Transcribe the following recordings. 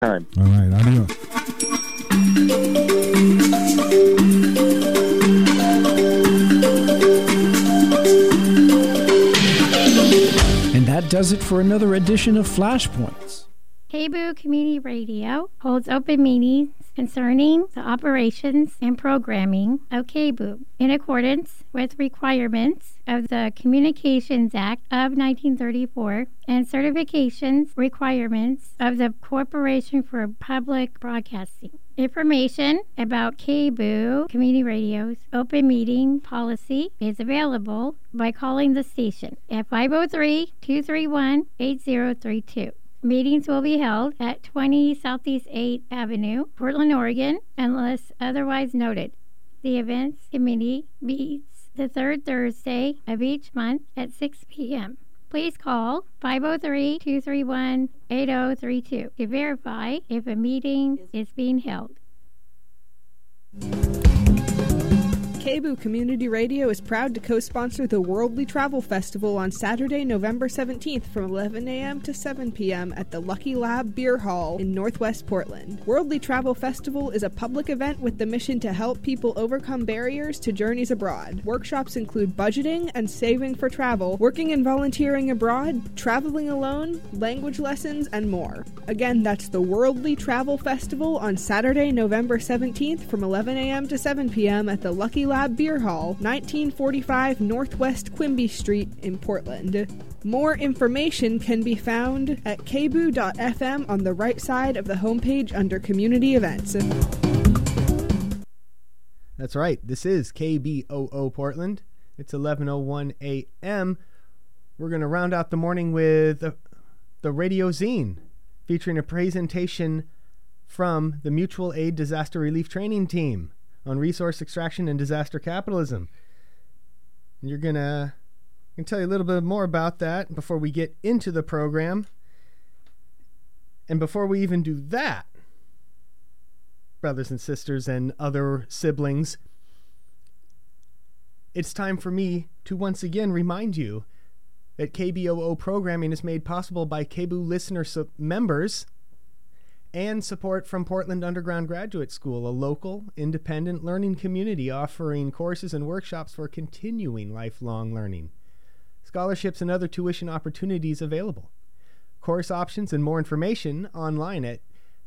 Time. All right, adios. And that does it for another edition of Flashpoints. KBOO Community Radio holds open meetings concerning the operations and programming of KBOO in accordance with requirements of the Communications Act of 1934 and certifications requirements of the Corporation for Public Broadcasting. Information about KBOO Community Radio's open meeting policy is available by calling the station at 503-231-8032. Meetings will be held at 20 Southeast 8th Avenue, Portland, Oregon, unless otherwise noted. The events committee meets the third Thursday of each month at 6 p.m. Please call 503-231-8032 to verify if a meeting is being held. KBOO Community Radio is proud to co-sponsor the Worldly Travel Festival on Saturday, November 17th from 11 a.m. to 7 p.m. at the Lucky Lab Beer Hall in Northwest Portland. Worldly Travel Festival is a public event with the mission to help people overcome barriers to journeys abroad. Workshops include budgeting and saving for travel, working and volunteering abroad, traveling alone, language lessons, and more. Again, that's the Worldly Travel Festival on Saturday, November 17th from 11 a.m. to 7 p.m. at the Lucky Lab Beer Hall, 1945 Northwest Quimby Street in Portland. More information can be found at kboo.fm on the right side of the homepage under Community Events. That's right. This is KBOO Portland. It's 11:01 a.m. We're going to round out the morning with the Radio Zine, featuring a presentation from the Mutual Aid Disaster Relief Training Team on resource extraction and disaster capitalism. And I'm going to tell you a little bit more about that before we get into the program. And before we even do that, brothers and sisters and other siblings, it's time for me to once again remind you that KBOO programming is made possible by KBOO listener members and support from Portland Underground Graduate School, a local, independent learning community offering courses and workshops for continuing lifelong learning. Scholarships and other tuition opportunities available. Course options and more information online at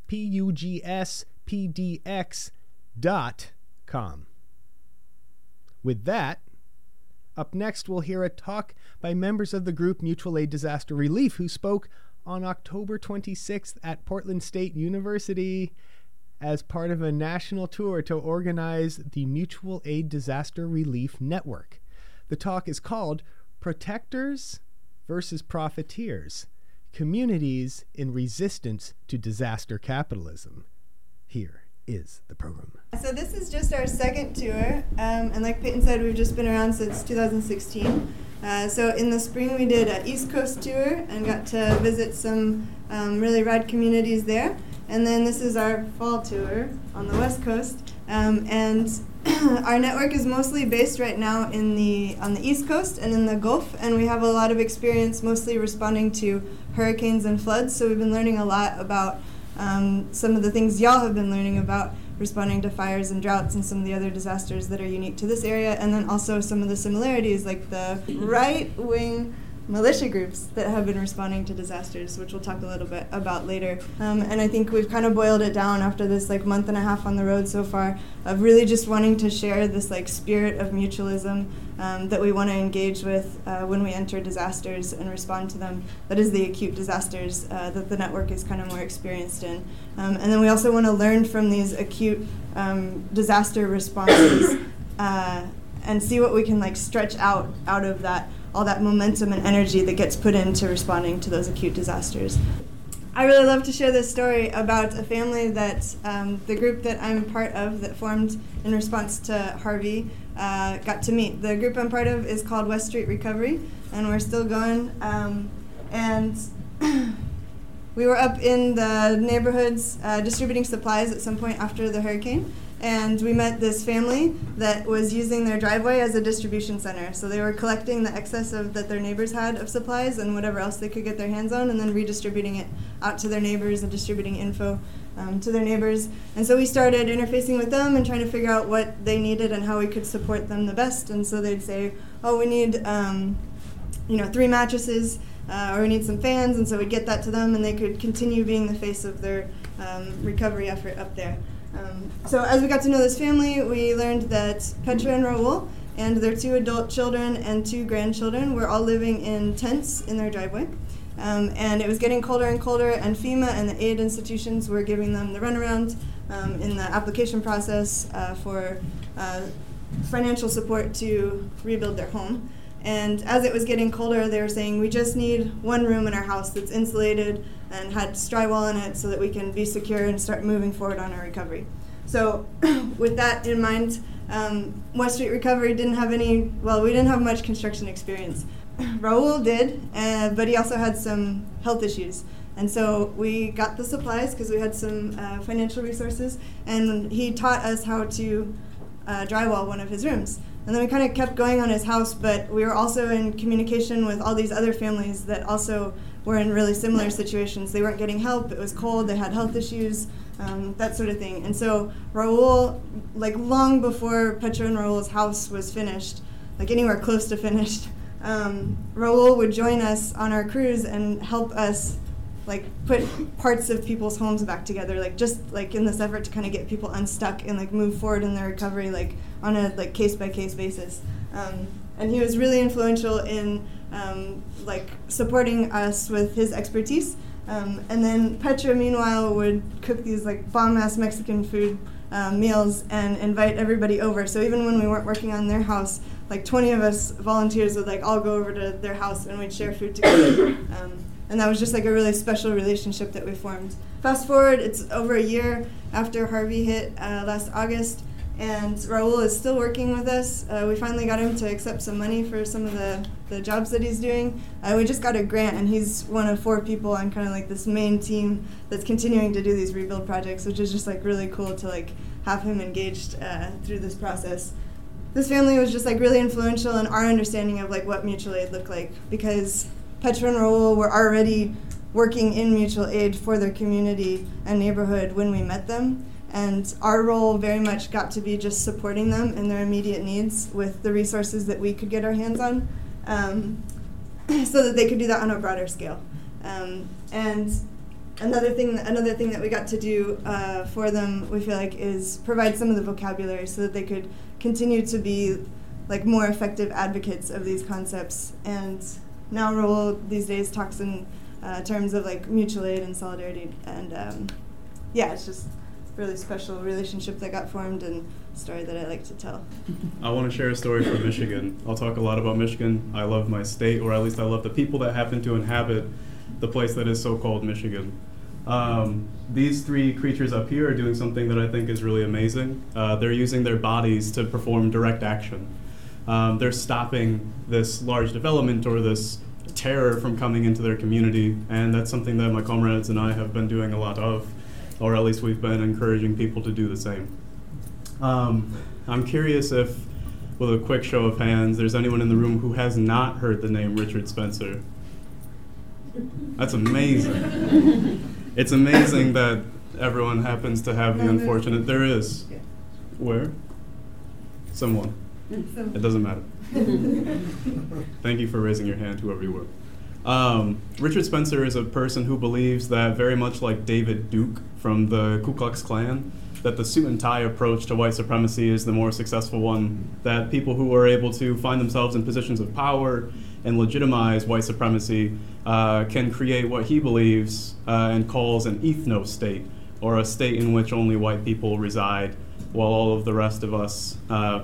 pugspdx.com. With that, up next we'll hear a talk by members of the group Mutual Aid Disaster Relief who spoke on October 26th at Portland State University as part of a national tour to organize the Mutual Aid Disaster Relief Network. The talk is called Protectors versus Profiteers, Communities in Resistance to Disaster Capitalism. Here is the program. So this is just our second tour, and like Peyton said, we've just been around since 2016. So in the spring we did an East Coast tour and got to visit some really rad communities there. And then this is our fall tour on the West Coast. And our network is mostly based right now on the East Coast and in the Gulf, and we have a lot of experience mostly responding to hurricanes and floods. So we've been learning a lot about some of the things y'all have been learning about responding to fires and droughts and some of the other disasters that are unique to this area, and then also some of the similarities like the right-wing militia groups that have been responding to disasters, which we'll talk a little bit about later. And I think we've kind of boiled it down after this month and a half on the road so far of really just wanting to share this spirit of mutualism that we want to engage with when we enter disasters and respond to them. That is the acute disasters that the network is kind of more experienced in. And then we also want to learn from these acute disaster responses and see what we can stretch out of that, all that momentum and energy that gets put into responding to those acute disasters. I really love to share this story about a family that the group that I'm part of that formed in response to Harvey got to meet. The group I'm part of is called West Street Recovery, and we're still going. And we were up in the neighborhoods distributing supplies at some point after the hurricane, and we met this family that was using their driveway as a distribution center. So they were collecting the excess that their neighbors had of supplies and whatever else they could get their hands on, and then redistributing it out to their neighbors and distributing info to their neighbors. And so we started interfacing with them and trying to figure out what they needed and how we could support them the best. And so they'd say, oh, we need 3 mattresses, or we need some fans, and so we'd get that to them, and they could continue being the face of their recovery effort up there. So as we got to know this family, we learned that Petra and Raul and their 2 adult children and 2 grandchildren were all living in tents in their driveway. And it was getting colder and colder, and FEMA and the aid institutions were giving them the runaround in the application process for financial support to rebuild their home. And as it was getting colder, they were saying, we just need 1 room in our house that's insulated and had drywall in it so that we can be secure and start moving forward on our recovery. So with that in mind, West Street Recovery we didn't have much construction experience. Raul did, but he also had some health issues. And so we got the supplies because we had some financial resources, and he taught us how to drywall one of his rooms. And then we kind of kept going on his house, but we were also in communication with all these other families that also were in really similar situations. They weren't getting help, it was cold, they had health issues, that sort of thing. And so Raul, long before Petra and Raul's house was finished, anywhere close to finished, Raul would join us on our crews and help us put parts of people's homes back together, in this effort to kind of get people unstuck and move forward in their recovery, on a case-by-case basis. And he was really influential in supporting us with his expertise. And then Petra, meanwhile, would cook these bomb-ass Mexican food meals and invite everybody over. So even when we weren't working on their house, 20 of us volunteers would all go over to their house and we'd share food together. And that was just a really special relationship that we formed. Fast forward, it's over a year after Harvey hit last August, and Raul is still working with us. We finally got him to accept some money for some of the jobs that he's doing. We just got a grant, and he's one of 4 people on kind of this main team that's continuing to do these rebuild projects, which is just really cool to have him engaged through this process. This family was just really influential in our understanding of what mutual aid looked like, because Petra and Raul were already working in mutual aid for their community and neighborhood when we met them, and our role very much got to be just supporting them in their immediate needs with the resources that we could get our hands on, so that they could do that on a broader scale. And another thing that we got to do for them, we feel is provide some of the vocabulary so that they could continue to be more effective advocates of these concepts. And now Raul these days talks in terms of mutual aid and solidarity, and it's just a really special relationship that got formed and a story that I like to tell. I want to share a story from Michigan. I'll talk a lot about Michigan. I love my state, or at least I love the people that happen to inhabit the place that is so-called Michigan. These 3 creatures up here are doing something that I think is really amazing. They're using their bodies to perform direct action. They're stopping this large development or this terror from coming into their community, and that's something that my comrades and I have been doing a lot of, or at least we've been encouraging people to do the same. I'm curious if, with a quick show of hands, there's anyone in the room who has not heard the name Richard Spencer. That's amazing. It's amazing that everyone happens to have the unfortunate. There is. Where? Someone. It doesn't matter. Thank you for raising your hand, whoever you were. Richard Spencer is a person who believes that, very much like David Duke from the Ku Klux Klan, that the suit and tie approach to white supremacy is the more successful one, that people who are able to find themselves in positions of power and legitimize white supremacy can create what he believes and calls an ethno state, or a state in which only white people reside while all of the rest of us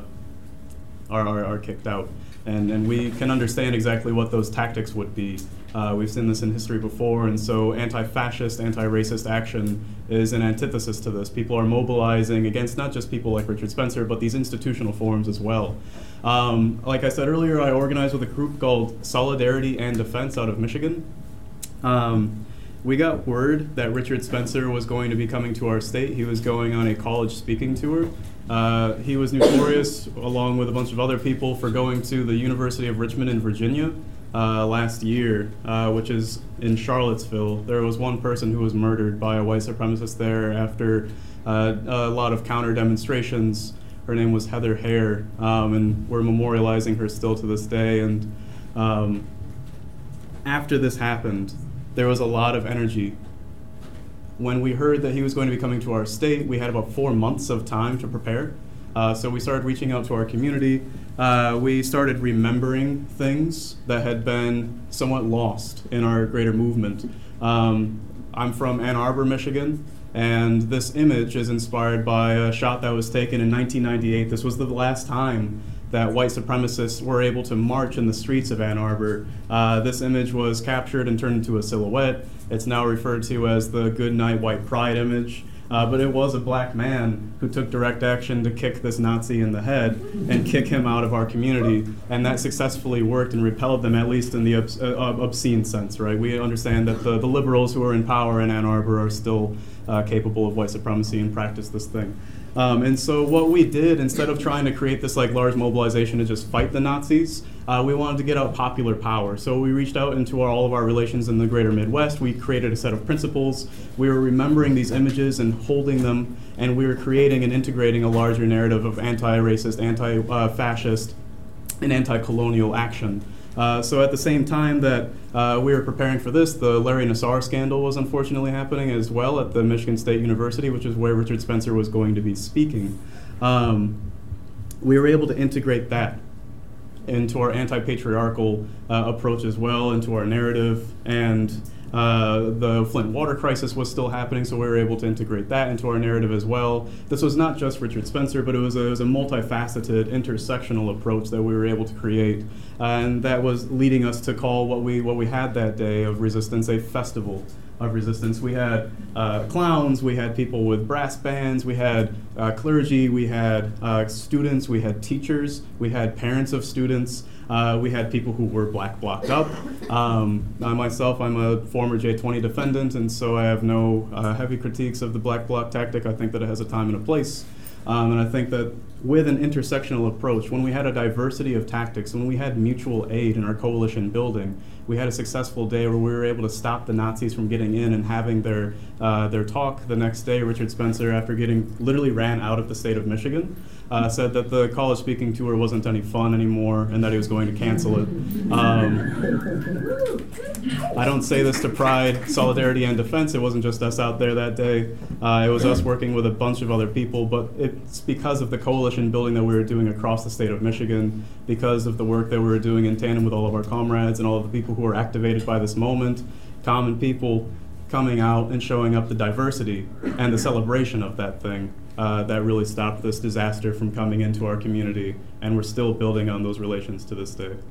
are kicked out. And we can understand exactly what those tactics would be. We've seen this in history before, and so anti-fascist, anti-racist action is an antithesis to this. People are mobilizing against not just people like Richard Spencer, but these institutional forms as well. Like I said earlier, I organized with a group called Solidarity and Defense out of Michigan. we got word that Richard Spencer was going to be coming to our state. He was going on a college speaking tour. He was notorious, along with a bunch of other people, for going to the University of Richmond in Virginia last year, which is in Charlottesville. There was one person who was murdered by a white supremacist there after a lot of counter demonstrations. Her name was Heather Hare, and we're memorializing her still to this day. And after this happened, there was a lot of energy. When we heard that he was going to be coming to our state, we had about 4 months of time to prepare. So we started reaching out to our community. We started remembering things that had been somewhat lost in our greater movement. I'm from Ann Arbor, Michigan, and this image is inspired by a shot that was taken in 1998. This was the last time that white supremacists were able to march in the streets of Ann Arbor. This image was captured and turned into a silhouette. It's now referred to as the Good Night White Pride image. But it was a black man who took direct action to kick this Nazi in the head and kick him out of our community. And that successfully worked and repelled them, at least in the obscene sense, right? We understand that the liberals who are in power in Ann Arbor are still capable of white supremacy and practice this thing. And so what we did, instead of trying to create this like large mobilization to just fight the Nazis, we wanted to get out popular power. So we reached out into all of our relations in the greater Midwest. We created a set of principles. We were remembering these images and holding them, and we were creating and integrating a larger narrative of anti-racist, anti-fascist, and anti-colonial action. So at the same time that we were preparing for this, the Larry Nassar scandal was unfortunately happening as well at the Michigan State University, which is where Richard Spencer was going to be speaking. We were able to integrate that into our anti-patriarchal approach as well, into our narrative, and the Flint water crisis was still happening, so we were able to integrate that into our narrative as well. This was not just Richard Spencer, but it was a multifaceted, intersectional approach that we were able to create, and that was leading us to call what we had that day of resistance a festival of resistance. We had clowns, we had people with brass bands, we had clergy, we had students, we had teachers, we had parents of students. We had people who were black blocked up. Myself, I'm a former J20 defendant, and so I have no heavy critiques of the black bloc tactic. I think that it has a time and a place. And I think that with an intersectional approach, when we had a diversity of tactics, when we had mutual aid in our coalition building, we had a successful day where we were able to stop the Nazis from getting in and having their talk. The next day, Richard Spencer, after getting literally ran out of the state of Michigan, said that the college speaking tour wasn't any fun anymore and that he was going to cancel it. I don't say this to pride, solidarity, and defense. It wasn't just us out there that day. It was us working with a bunch of other people, but it's because of the coalition building that we were doing across the state of Michigan, because of the work that we were doing in tandem with all of our comrades and all of the people who were activated by this moment, common people coming out and showing up the diversity and the celebration of that thing that really stopped this disaster from coming into our community, and we're still building on those relations to this day.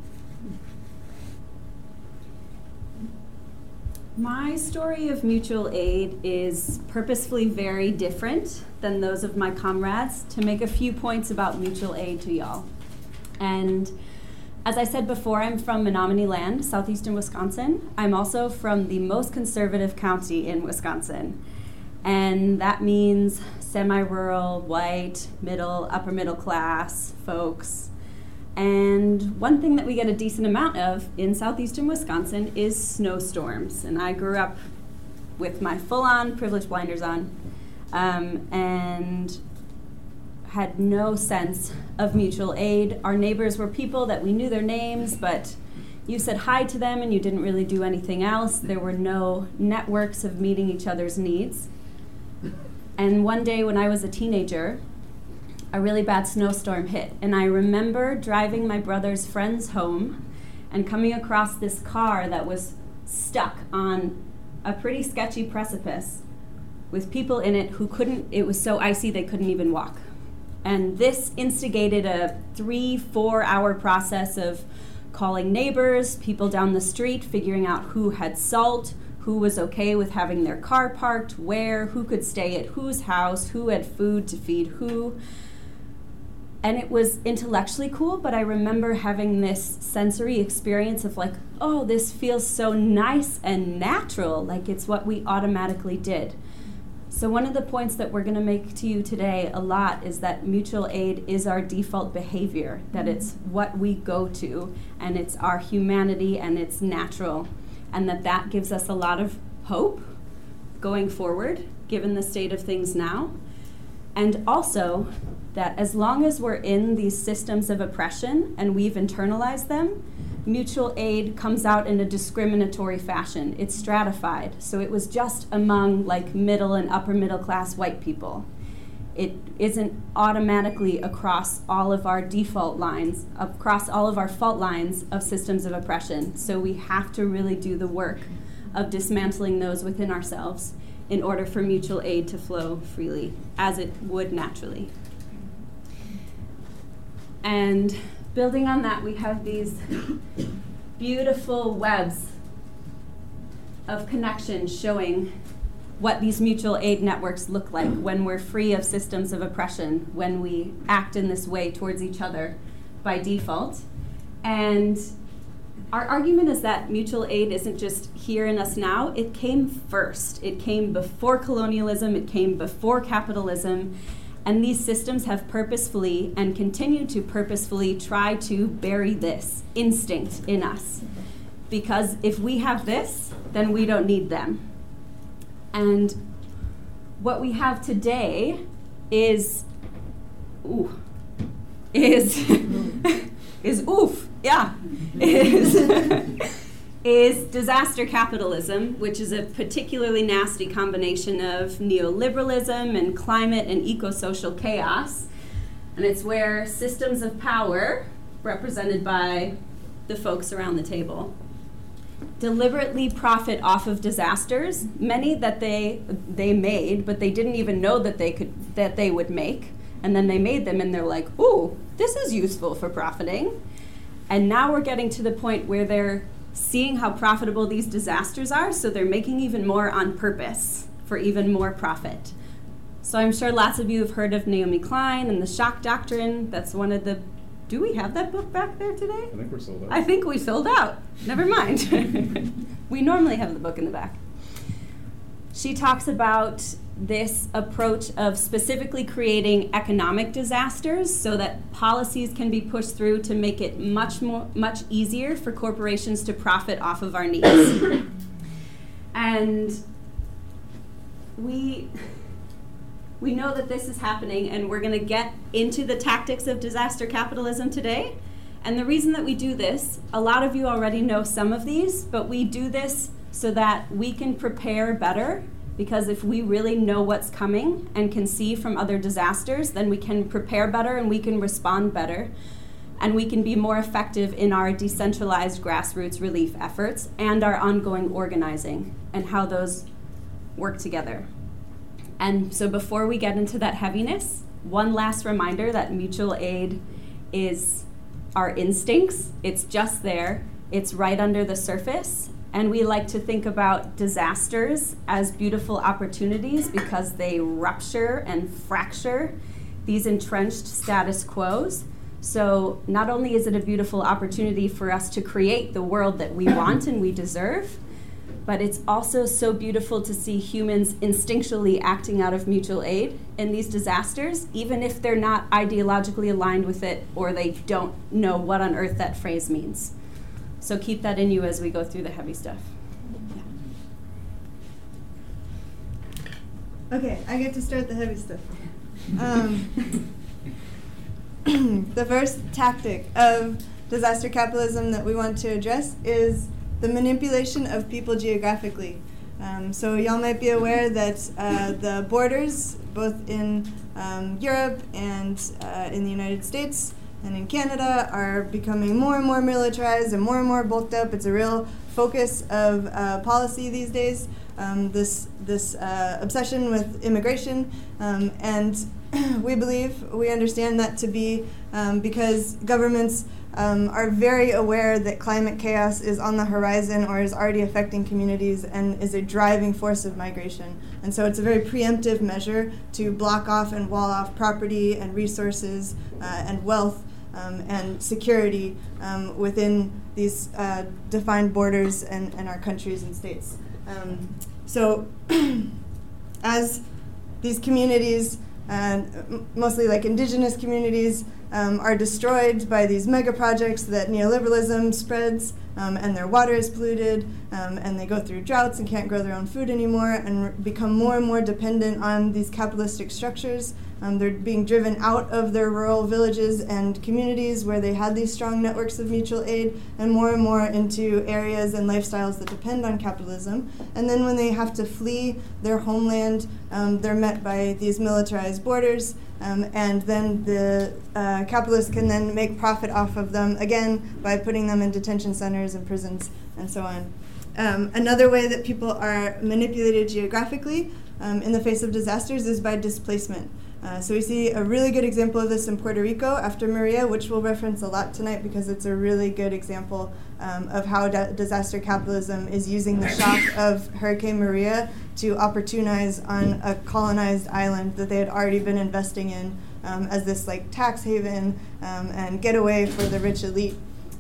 My story of mutual aid is purposefully very different than those of my comrades to make a few points about mutual aid to y'all. And as I said before, I'm from Menominee Land, southeastern Wisconsin. I'm also from the most conservative county in Wisconsin. And that means semi-rural, white, middle, upper middle class folks. And one thing that we get a decent amount of in southeastern Wisconsin is snowstorms. And I grew up with my full-on privilege blinders on and had no sense of mutual aid. Our neighbors were people that we knew their names, but you said hi to them and you didn't really do anything else. There were no networks of meeting each other's needs. And one day when I was a teenager, a really bad snowstorm hit, and I remember driving my brother's friends home and coming across this car that was stuck on a pretty sketchy precipice with people in it who it was so icy they couldn't even walk. And this instigated a 3-4 hour process of calling neighbors, people down the street, figuring out who had salt, who was okay with having their car parked, where, who could stay at whose house, who had food to feed who. And it was intellectually cool, but I remember having this sensory experience of like, oh, this feels so nice and natural, like it's what we automatically did. So one of the points that we're going to make to you today a lot is that mutual aid is our default behavior, that it's what we go to, and it's our humanity, and it's natural, and that gives us a lot of hope going forward, given the state of things now. And also that as long as we're in these systems of oppression and we've internalized them, mutual aid comes out in a discriminatory fashion. It's stratified. So it was just among like middle and upper middle class white people. It isn't automatically across all of our default lines, across all of our fault lines of systems of oppression. So we have to really do the work of dismantling those within ourselves in order for mutual aid to flow freely, as it would naturally. And building on that, we have these beautiful webs of connection showing what these mutual aid networks look like when we're free of systems of oppression, when we act in this way towards each other by default. And our argument is that mutual aid isn't just here in us now. It came first. It came before colonialism. It came before capitalism. And these systems have purposefully and continue to purposefully try to bury this instinct in us. Because if we have this, then we don't need them. And what we have today is is disaster capitalism, which is a particularly nasty combination of neoliberalism and climate and eco-social chaos. And it's where systems of power, represented by the folks around the table, deliberately profit off of disasters, many that they made, but they didn't even know that they would make. And then they made them and they're like, ooh, this is useful for profiting. And now we're getting to the point where they're seeing how profitable these disasters are, so they're making even more on purpose for even more profit. So I'm sure lots of you have heard of Naomi Klein and the shock doctrine. That's one of the, do we have that book back there today? I think we're sold out. I think we sold out. Never mind. We normally have the book in the back. She talks about this approach of specifically creating economic disasters so that policies can be pushed through to make it much easier for corporations to profit off of our needs. And we know that this is happening, and we're going to get into the tactics of disaster capitalism today. And the reason that we do this, a lot of you already know some of these, but we do this so that we can prepare better. Because if we really know what's coming and can see from other disasters, then we can prepare better and we can respond better. And we can be more effective in our decentralized grassroots relief efforts and our ongoing organizing and how those work together. And so before we get into that heaviness, one last reminder that mutual aid is our instincts. It's just there. It's right under the surface. And we like to think about disasters as beautiful opportunities because they rupture and fracture these entrenched status quos. So not only is it a beautiful opportunity for us to create the world that we want and we deserve, but it's also so beautiful to see humans instinctually acting out of mutual aid in these disasters, even if they're not ideologically aligned with it or they don't know what on earth that phrase means. So keep that in you as we go through the heavy stuff. Yeah. Okay, I get to start the heavy stuff. The first tactic of disaster capitalism that we want to address is the manipulation of people geographically. So y'all might be aware that the borders, both in Europe and in the United States, and in Canada, are becoming more and more militarized and more bulked up. It's a real focus of policy these days. this obsession with immigration, and we understand that to be because governments are very aware that climate chaos is on the horizon or is already affecting communities and is a driving force of migration. And so it's a very preemptive measure to block off and wall off property and resources and wealth and security within these defined borders and our countries and states. So as these communities, mostly like indigenous communities, are destroyed by these mega projects that neoliberalism spreads, and their water is polluted, and they go through droughts and can't grow their own food anymore and become more and more dependent on these capitalistic structures. They're being driven out of their rural villages and communities where they had these strong networks of mutual aid and more into areas and lifestyles that depend on capitalism. And then when they have to flee their homeland, they're met by these militarized borders, and then the capitalists can then make profit off of them again by putting them in detention centers and prisons and so on. Another way that people are manipulated geographically in the face of disasters is by displacement. So we see a really good example of this in Puerto Rico after Maria, which we'll reference a lot tonight because it's a really good example of how disaster capitalism is using the shock of Hurricane Maria to opportunize on a colonized island that they had already been investing in as this like tax haven and getaway for the rich elite.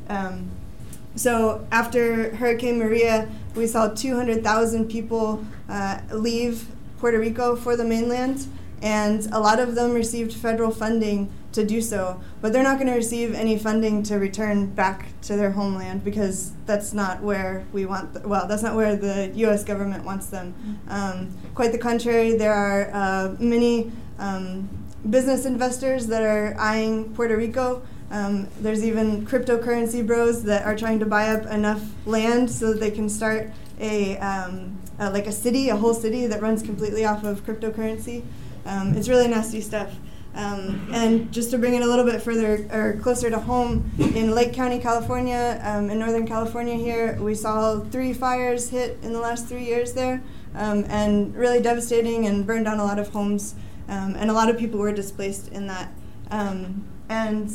So after Hurricane Maria, we saw 200,000 people leave Puerto Rico for the mainland. And a lot of them received federal funding to do so, but they're not going to receive any funding to return back to their homeland because that's not where we want. That's not where the U.S. government wants them. Quite the contrary, there are many business investors that are eyeing Puerto Rico. There's even cryptocurrency bros that are trying to buy up enough land so that they can start a city, a whole city that runs completely off of cryptocurrency. It's really nasty stuff. And just to bring it a little bit further or closer to home, in Lake County, California, in Northern California here, we saw 3 fires hit in the last 3 years there, and really devastating and burned down a lot of homes, and a lot of people were displaced in that. And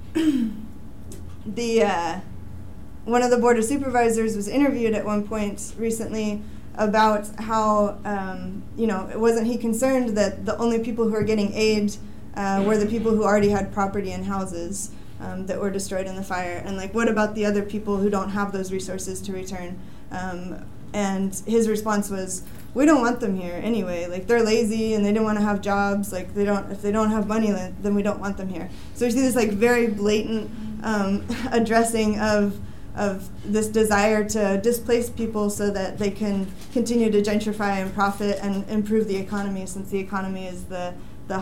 one of the board of supervisors was interviewed at one point recently about how, wasn't he concerned that the only people who are getting aid were the people who already had property and houses that were destroyed in the fire, and like, what about the other people who don't have those resources to return? And his response was, we don't want them here anyway. Like, they're lazy and they don't want to have jobs. Like, if they don't have money, then we don't want them here. So we see this like very blatant addressing of this desire to displace people so that they can continue to gentrify and profit and improve the economy, since the economy is the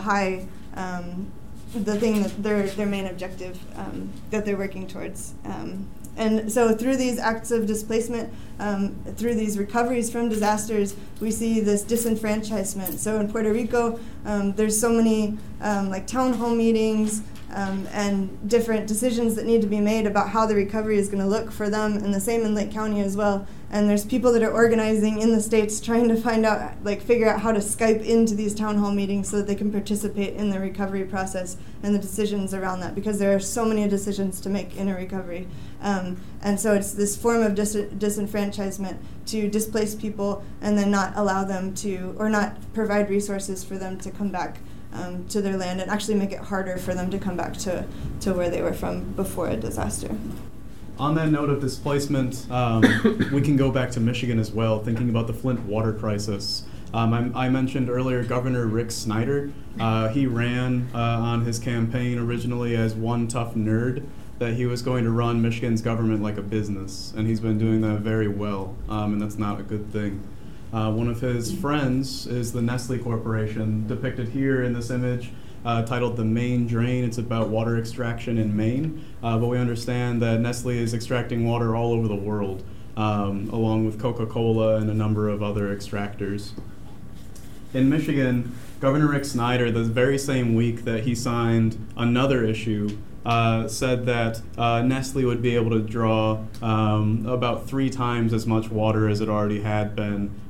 thing that their main objective that they're working towards. And so through these acts of displacement, through these recoveries from disasters, we see this disenfranchisement. So in Puerto Rico, there's so many like town hall meetings, and different decisions that need to be made about how the recovery is going to look for them, and the same in Lake County as well. And there's people that are organizing in the states trying to figure out how to Skype into these town hall meetings so that they can participate in the recovery process and the decisions around that, because there are so many decisions to make in a recovery. And so it's this form of disenfranchisement to displace people and then not allow them to, or not provide resources for them to come back to their land, and actually make it harder for them to come back to where they were from before a disaster. On that note of displacement, we can go back to Michigan as well, thinking about the Flint water crisis. I mentioned earlier Governor Rick Snyder. He ran on his campaign originally as one tough nerd, that he was going to run Michigan's government like a business, and he's been doing that very well, and that's not a good thing. One of his friends is the Nestle Corporation, depicted here in this image, titled The Maine Drain. It's about water extraction in Maine, but we understand that Nestle is extracting water all over the world, along with Coca-Cola and a number of other extractors. In Michigan, Governor Rick Snyder, the very same week that he signed another issue, said that Nestle would be able to draw about 3 times as much water as it already had been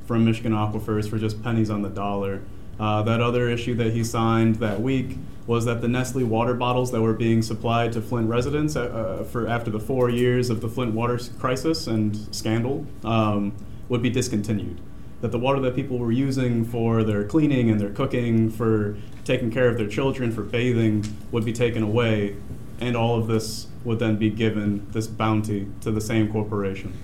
from Michigan aquifers for just pennies on the dollar. That other issue that he signed that week was that the Nestle water bottles that were being supplied to Flint residents after the 4 years of the Flint water crisis and scandal would be discontinued. That the water that people were using for their cleaning and their cooking, for taking care of their children, for bathing, would be taken away, and all of this would then be given, this bounty, to the same corporation.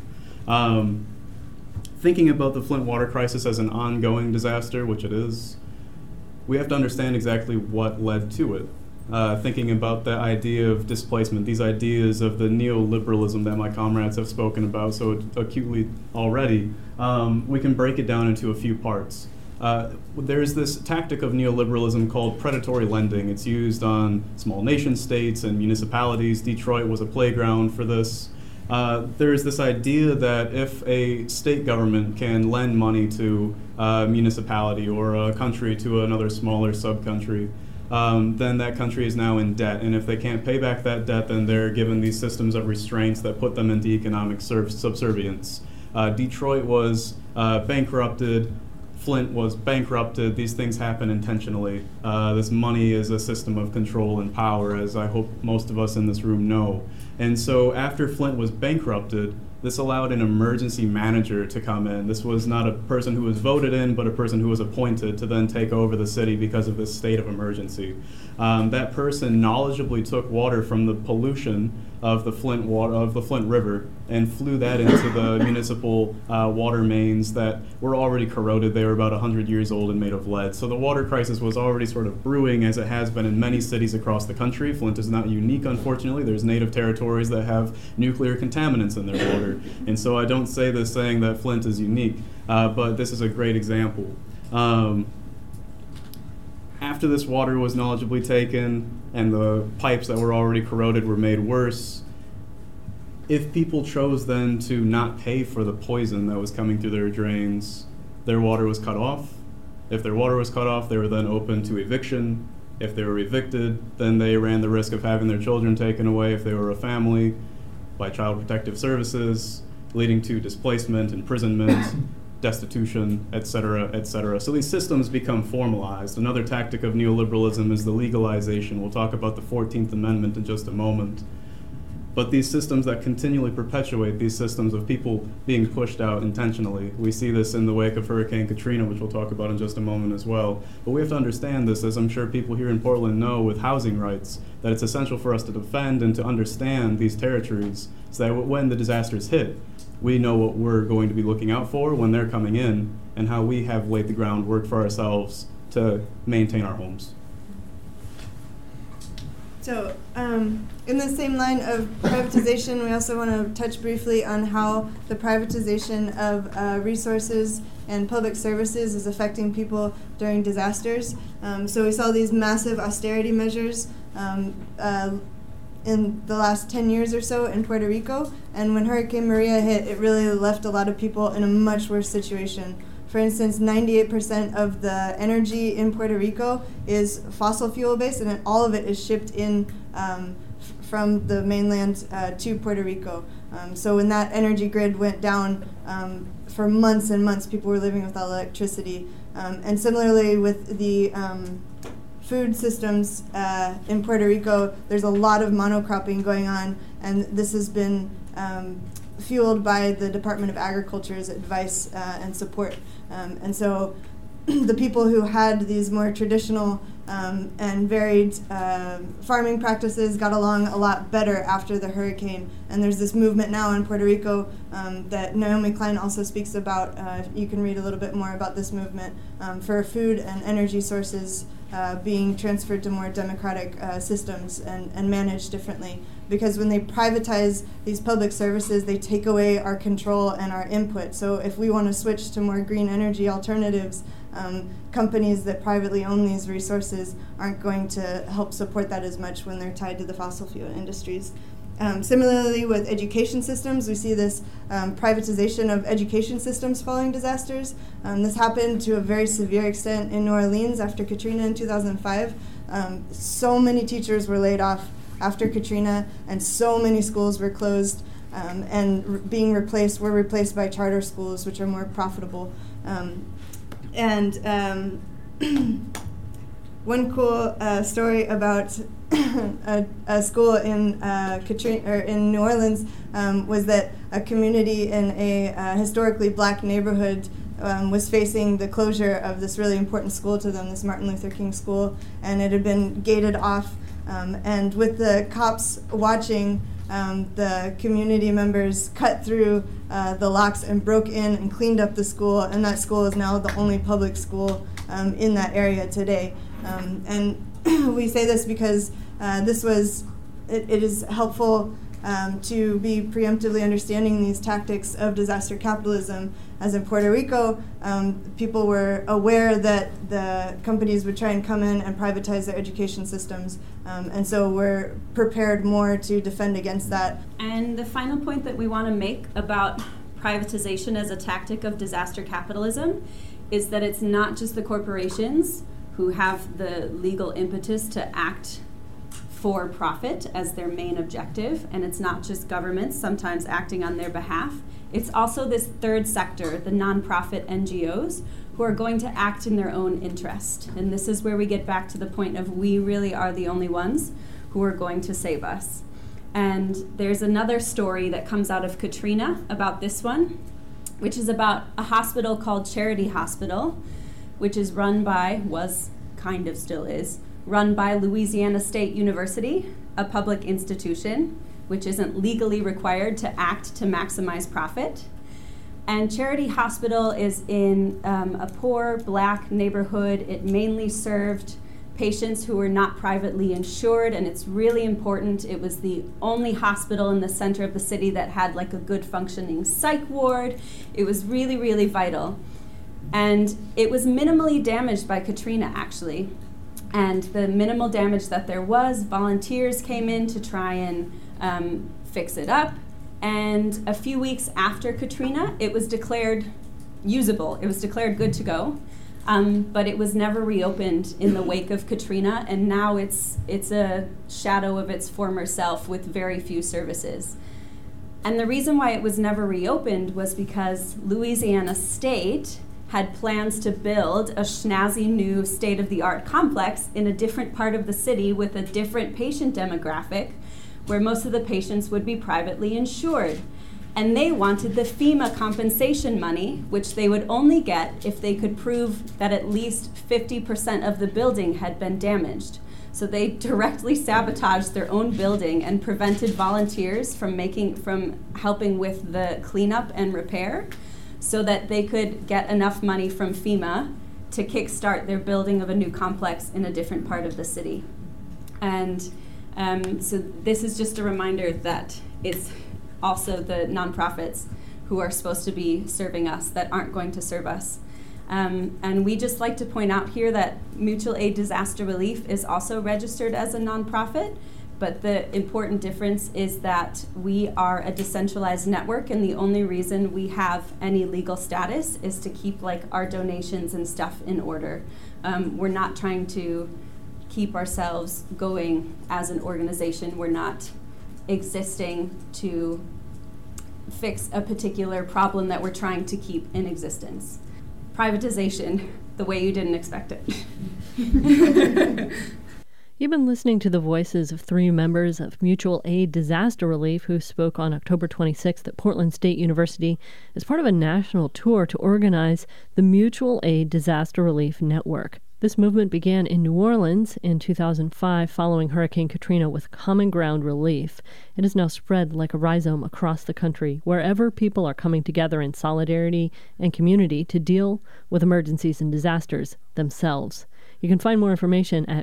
Thinking about the Flint water crisis as an ongoing disaster, which it is, we have to understand exactly what led to it. Thinking about the idea of displacement, these ideas of the neoliberalism that my comrades have spoken about so acutely already, we can break it down into a few parts. There's this tactic of neoliberalism called predatory lending. It's used on small nation states and municipalities. Detroit was a playground for this. There's this idea that if a state government can lend money to a municipality or a country to another smaller sub-country, then that country is now in debt. And if they can't pay back that debt, then they're given these systems of restraints that put them into economic subservience. Detroit was bankrupted. Flint was bankrupted. These things happen intentionally. This money is a system of control and power, as I hope most of us in this room know. And so after Flint was bankrupted, this allowed an emergency manager to come in. This was not a person who was voted in, but a person who was appointed to then take over the city because of this state of emergency. That person knowledgeably took water from the pollution of the Flint River and flew that into the municipal water mains that were already corroded. They were about 100 years old and made of lead. So the water crisis was already sort of brewing, as it has been in many cities across the country. Flint is not unique, unfortunately. There's native territories that have nuclear contaminants in their water. And so I don't say this saying that Flint is unique, but this is a great example. After this water was knowledgeably taken and the pipes that were already corroded were made worse, if people chose then to not pay for the poison that was coming through their drains, their water was cut off. If their water was cut off, they were then open to eviction. If they were evicted, then they ran the risk of having their children taken away if they were a family by Child Protective Services, leading to displacement, imprisonment, destitution, et cetera, et cetera. So these systems become formalized. Another tactic of neoliberalism is the legalization. We'll talk about the 14th Amendment in just a moment. But these systems that continually perpetuate these systems of people being pushed out intentionally. We see this in the wake of Hurricane Katrina, which we'll talk about in just a moment as well. But we have to understand this, as I'm sure people here in Portland know with housing rights, that it's essential for us to defend and to understand these territories so that when the disasters hit, we know what we're going to be looking out for when they're coming in and how we have laid the groundwork for ourselves to maintain our homes. So in the same line of privatization, we also want to touch briefly on how the privatization of resources and public services is affecting people during disasters. So we saw these massive austerity measures in the last 10 years or so in Puerto Rico, and when Hurricane Maria hit, it really left a lot of people in a much worse situation. For instance, 98% of the energy in Puerto Rico is fossil fuel based, and all of it is shipped in from the mainland to Puerto Rico. So when that energy grid went down, for months and months, people were living without electricity. And similarly with the food systems in Puerto Rico, there's a lot of monocropping going on, and this has been fueled by the Department of Agriculture's advice and support. And so the people who had these more traditional and varied farming practices got along a lot better after the hurricane. And there's this movement now in Puerto Rico that Naomi Klein also speaks about. You can read a little bit more about this movement for food and energy sources being transferred to more democratic systems and managed differently. Because when they privatize these public services, they take away our control and our input. So if we want to switch to more green energy alternatives, companies that privately own these resources aren't going to help support that as much when they're tied to the fossil fuel industries. Similarly, with education systems, we see this privatization of education systems following disasters. This happened to a very severe extent in New Orleans after Katrina in 2005. So many teachers were laid off after Katrina, and so many schools were closed and were replaced by charter schools, which are more profitable. One cool story about a school in in New Orleans was that a community in a historically black neighborhood was facing the closure of this really important school to them, this Martin Luther King school, and it had been gated off. And with the cops watching, the community members cut through the locks and broke in and cleaned up the school, and that school is now the only public school in that area today. And we say this because it is helpful to be preemptively understanding these tactics of disaster capitalism. As in Puerto Rico, people were aware that the companies would try and come in and privatize their education systems, and so we're prepared more to defend against that. And the final point that we want to make about privatization as a tactic of disaster capitalism is that it's not just the corporations who have the legal impetus to act for profit as their main objective, and it's not just governments sometimes acting on their behalf. It's also this third sector, the nonprofit NGOs, who are going to act in their own interest. And this is where we get back to the point of we really are the only ones who are going to save us. And there's another story that comes out of Katrina about this one, which is about a hospital called Charity Hospital, which is run by, still is, run by Louisiana State University, a public institution, which isn't legally required to act to maximize profit. And Charity Hospital is in a poor black neighborhood. It mainly served patients who were not privately insured, and it's really important. It was the only hospital in the center of the city that had like a good functioning psych ward. It was really, really vital. And it was minimally damaged by Katrina, actually. And the minimal damage that there was, volunteers came in to try and fix it up. And a few weeks after Katrina, it was declared usable. It was declared good to go. But it was never reopened in the wake of Katrina, and now it's a shadow of its former self with very few services. And the reason why it was never reopened was because Louisiana State had plans to build a snazzy new state-of-the-art complex in a different part of the city with a different patient demographic, where most of the patients would be privately insured. And they wanted the FEMA compensation money, which they would only get if they could prove that at least 50% of the building had been damaged. So they directly sabotaged their own building and prevented volunteers from helping with the cleanup and repair, so that they could get enough money from FEMA to kickstart their building of a new complex in a different part of the city. And so this is just a reminder that it's also the nonprofits who are supposed to be serving us that aren't going to serve us. And we just like to point out here that Mutual Aid Disaster Relief is also registered as a nonprofit, but the important difference is that we are a decentralized network, and the only reason we have any legal status is to keep like our donations and stuff in order. We're not trying to keep ourselves going as an organization. We're not existing to fix a particular problem that we're trying to keep in existence. Privatization, the way you didn't expect it. You've been listening to the voices of 3 members of Mutual Aid Disaster Relief who spoke on October 26th at Portland State University as part of a national tour to organize the Mutual Aid Disaster Relief Network. This movement began in New Orleans in 2005 following Hurricane Katrina with Common Ground Relief. It has now spread like a rhizome across the country, wherever people are coming together in solidarity and community to deal with emergencies and disasters themselves. You can find more information at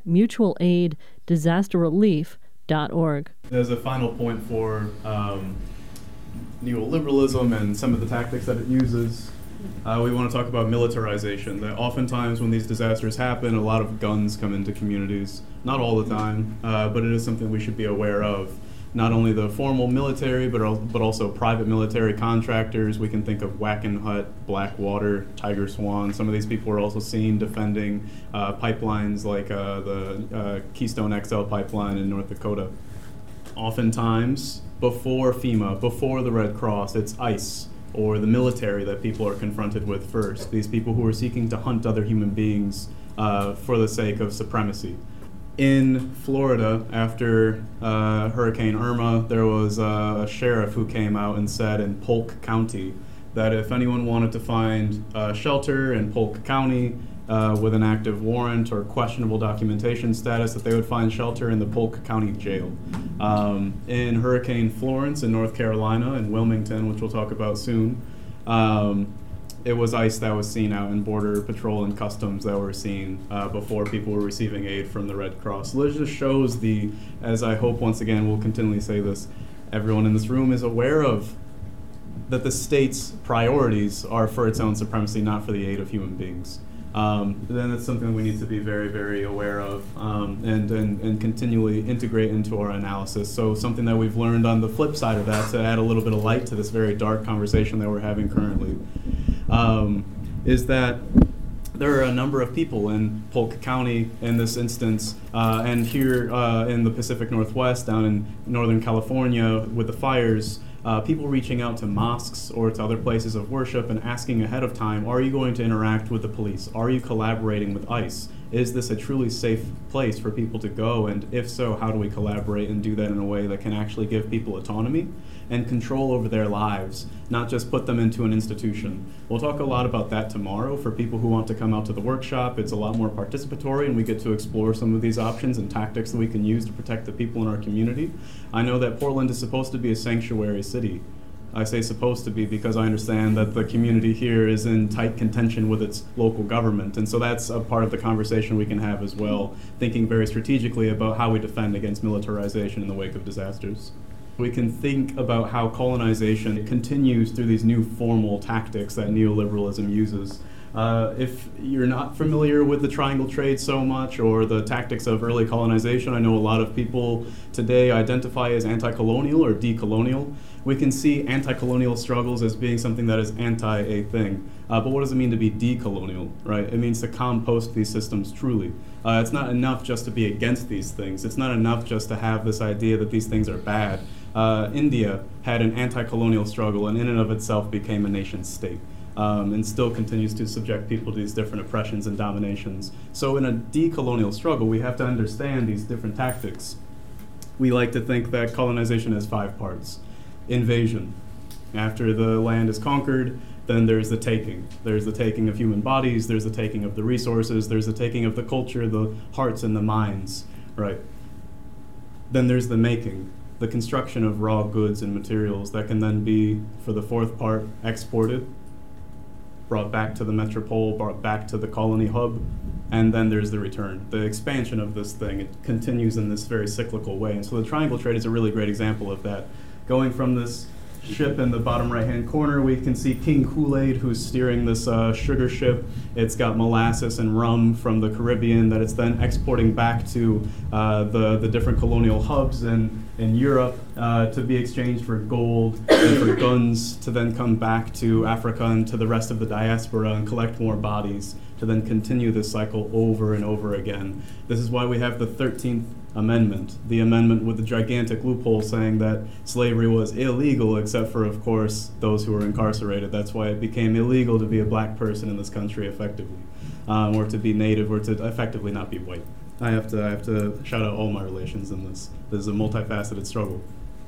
mutualaiddisasterrelief.org. As a final point for neoliberalism and some of the tactics that it uses, we want to talk about militarization. That oftentimes when these disasters happen, a lot of guns come into communities. Not all the time, but it is something we should be aware of. Not only the formal military, but also private military contractors. We can think of Wackenhut, Blackwater, Tiger Swan. Some of these people are also seen defending pipelines like the Keystone XL pipeline in North Dakota. Oftentimes, before FEMA, before the Red Cross, it's ICE or the military that people are confronted with first. These people who are seeking to hunt other human beings for the sake of supremacy. In Florida, after Hurricane Irma, there was a sheriff who came out and said in Polk County that if anyone wanted to find shelter in Polk County with an active warrant or questionable documentation status, that they would find shelter in the Polk County Jail. In Hurricane Florence in North Carolina, in Wilmington, which we'll talk about soon, it was ICE that was seen out in Border Patrol and Customs that were seen before people were receiving aid from the Red Cross. So this just shows as I hope once again we'll continually say this, everyone in this room is aware of that the state's priorities are for its own supremacy, not for the aid of human beings. Then it's something we need to be very, very aware of and continually integrate into our analysis. So something that we've learned on the flip side of that, to add a little bit of light to this very dark conversation that we're having currently, is that there are a number of people in Polk County in this instance, and here in the Pacific Northwest, down in Northern California with the fires, people reaching out to mosques or to other places of worship and asking ahead of time, are you going to interact with the police? Are you collaborating with ICE? Is this a truly safe place for people to go? And if so, how do we collaborate and do that in a way that can actually give people autonomy and control over their lives, not just put them into an institution? We'll talk a lot about that tomorrow for people who want to come out to the workshop. It's a lot more participatory, and we get to explore some of these options and tactics that we can use to protect the people in our community. I know that Portland is supposed to be a sanctuary city. I say supposed to be because I understand that the community here is in tight contention with its local government, and so that's a part of the conversation we can have as well, thinking very strategically about how we defend against militarization in the wake of disasters. We can think about how colonization continues through these new formal tactics that neoliberalism uses. If you're not familiar with the triangle trade so much or the tactics of early colonization, I know a lot of people today identify as anti-colonial or decolonial. We can see anti-colonial struggles as being something that is anti a thing. But what does it mean to be decolonial, right? It means to compost these systems truly. It's not enough just to be against these things. It's not enough just to have this idea that these things are bad. India had an anti-colonial struggle and in and of itself became a nation state. And still continues to subject people to these different oppressions and dominations. So in a decolonial struggle, we have to understand these different tactics. We like to think that colonization has 5 parts. Invasion. After the land is conquered, then there's the taking. There's the taking of human bodies, there's the taking of the resources, there's the taking of the culture, the hearts and the minds, right? Then there's the making, the construction of raw goods and materials that can then be, for the 4th part, exported, brought back to the metropole, brought back to the colony hub, and then there's the return. The expansion of this thing, it continues in this very cyclical way. And so the triangle trade is a really great example of that. Going from this ship in the bottom right-hand corner, we can see King Kool-Aid, who's steering this sugar ship. It's got molasses and rum from the Caribbean that it's then exporting back to the different colonial hubs in Europe to be exchanged for gold and for guns, to then come back to Africa and to the rest of the diaspora and collect more bodies, to then continue this cycle over and over again. This is why we have the 13th Amendment, the amendment with the gigantic loophole saying that slavery was illegal except for, of course, those who were incarcerated. That's why it became illegal to be a black person in this country effectively, or to be native, or to effectively not be white. I have to shout out all my relations in this. This is a multifaceted struggle.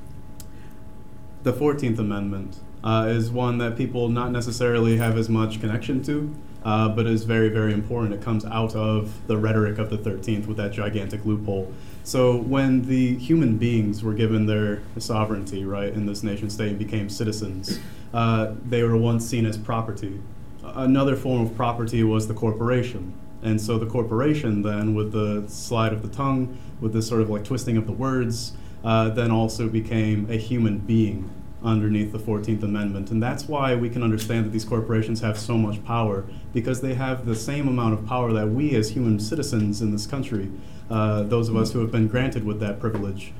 The 14th Amendment is one that people not necessarily have as much connection to, but is very, very important. It comes out of the rhetoric of the 13th with that gigantic loophole. So when the human beings were given their sovereignty, right, in this nation state and became citizens, they were once seen as property. Another form of property was the corporation. And so the corporation then, with the slide of the tongue, with this sort of like twisting of the words, then also became a human being underneath the 14th Amendment. And that's why we can understand that these corporations have so much power, because they have the same amount of power that we as human citizens in this country, those of us who have been granted with that privilege,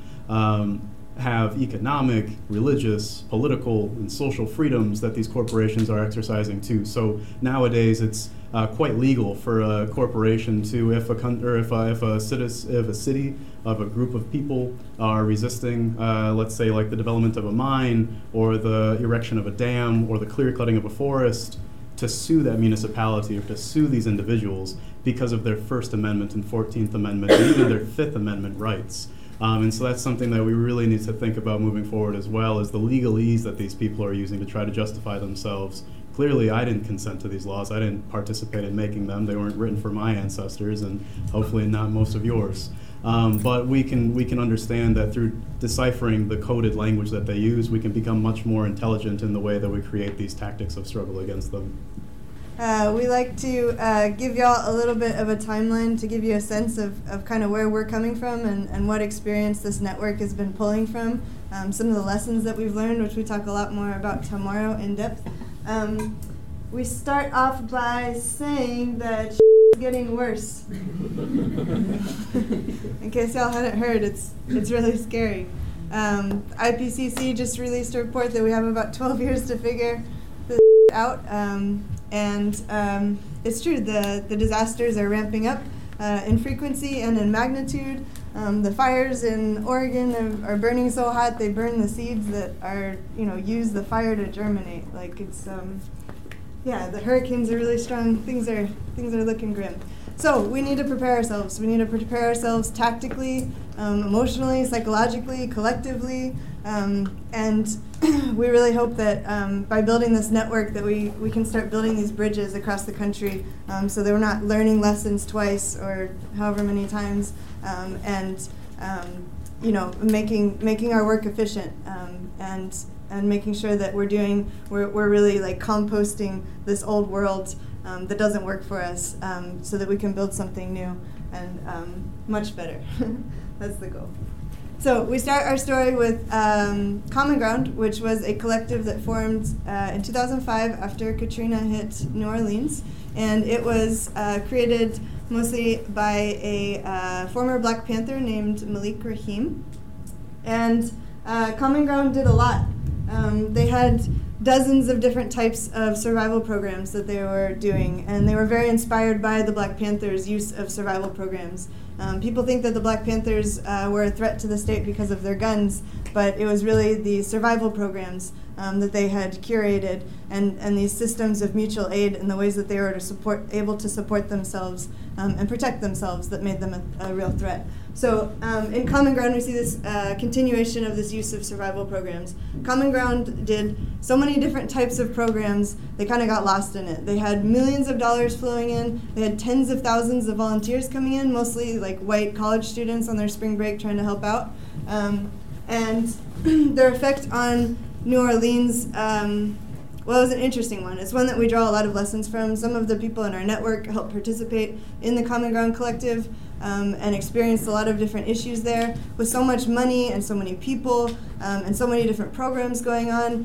have economic, religious, political, and social freedoms that these corporations are exercising too. So nowadays it's quite legal for a corporation to, if a city of a group of people are resisting, let's say like the development of a mine or the erection of a dam or the clear cutting of a forest, to sue that municipality or to sue these individuals because of their First Amendment and 14th Amendment and even their Fifth Amendment rights. And so that's something that we really need to think about moving forward as well, is the legalese that these people are using to try to justify themselves. Clearly, I didn't consent to these laws. I didn't participate in making them. They weren't written for my ancestors, and hopefully not most of yours. But we can understand that through deciphering the coded language that they use, we can become much more intelligent in the way that we create these tactics of struggle against them. We like to give y'all a little bit of a timeline to give you a sense of kind of where we're coming from and what experience this network has been pulling from, some of the lessons that we've learned, which we talk a lot more about tomorrow in depth. We start off by saying that is getting worse. In case y'all hadn't heard, it's really scary. IPCC just released a report that we have about 12 years to figure this out. And it's true, the disasters are ramping up in frequency and in magnitude. The fires in Oregon are burning so hot they burn the seeds that are, use the fire to germinate. Like it's, the hurricanes are really strong. Things are looking grim. So we need to prepare ourselves. We need to prepare ourselves tactically, emotionally, psychologically, collectively, and we really hope that by building this network that we can start building these bridges across the country so that we're not learning lessons twice or however many times, and making our work efficient, and making sure that we're really like composting this old world that doesn't work for us, so that we can build something new and much better. That's the goal. So we start our story with Common Ground, which was a collective that formed in 2005 after Katrina hit New Orleans. And it was created mostly by a former Black Panther named Malik Rahim. And Common Ground did a lot. They had dozens of different types of survival programs that they were doing, and they were very inspired by the Black Panthers' use of survival programs. People think that the Black Panthers were a threat to the state because of their guns, but it was really the survival programs that they had curated, and these systems of mutual aid and the ways that they were able to support themselves and protect themselves that made them a real threat. So in Common Ground, we see this continuation of this use of survival programs. Common Ground did so many different types of programs, they kind of got lost in it. They had millions of dollars flowing in. They had tens of thousands of volunteers coming in, mostly like white college students on their spring break trying to help out. And their effect on New Orleans, it was an interesting one. It's one that we draw a lot of lessons from. Some of the people in our network helped participate in the Common Ground Collective and experienced a lot of different issues there. With so much money and so many people and so many different programs going on,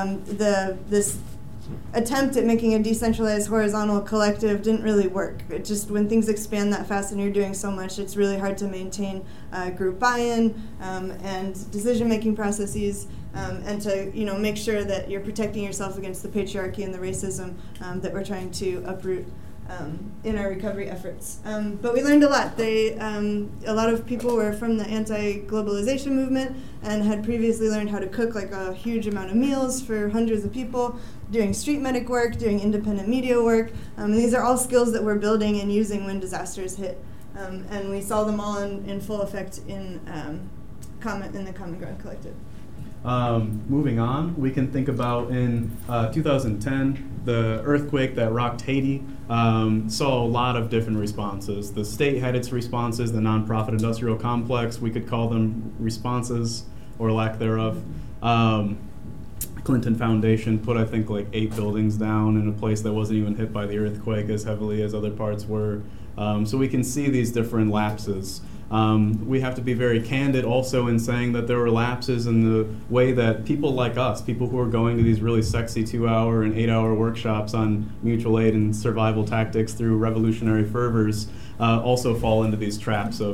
this attempt at making a decentralized horizontal collective didn't really work. It just, when things expand that fast and you're doing so much, it's really hard to maintain group buy-in and decision-making processes, and to make sure that you're protecting yourself against the patriarchy and the racism that we're trying to uproot in our recovery efforts. But we learned a lot. A lot of people were from the anti-globalization movement and had previously learned how to cook like a huge amount of meals for hundreds of people, doing street medic work, doing independent media work. These are all skills that we're building and using when disasters hit. And we saw them all in full effect in the Common Ground Collective. Moving on, we can think about in 2010, the earthquake that rocked Haiti saw a lot of different responses. The state had its responses, the nonprofit industrial complex, we could call them responses or lack thereof. Clinton Foundation put, I think, like 8 buildings down in a place that wasn't even hit by the earthquake as heavily as other parts were. So we can see these different lapses. We have to be very candid also in saying that there were lapses in the way that people like us, people who are going to these really sexy 2-hour and 8-hour workshops on mutual aid and survival tactics through revolutionary fervors, also fall into these traps of